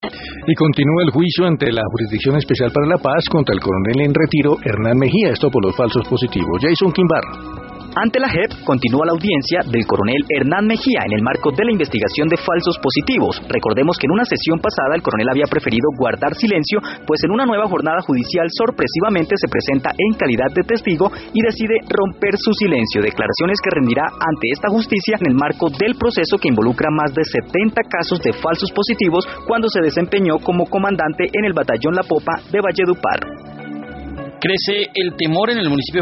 Y continúa el juicio ante la Jurisdicción Especial para la Paz contra el coronel en retiro Hernán Mejía, esto por los falsos positivos. Jason Quimbar. Ante la JEP continúa la audiencia del coronel Hernán Mejía en el marco de la investigación de falsos positivos. Recordemos que en una sesión pasada el coronel había preferido guardar silencio, pues en una nueva jornada judicial sorpresivamente se presenta en calidad de testigo y decide romper su silencio. Declaraciones que rendirá ante esta justicia en el marco del proceso que involucra más de 70 casos de falsos positivos cuando se desempeñó como comandante en el batallón La Popa de Valledupar. Crece el temor en el municipio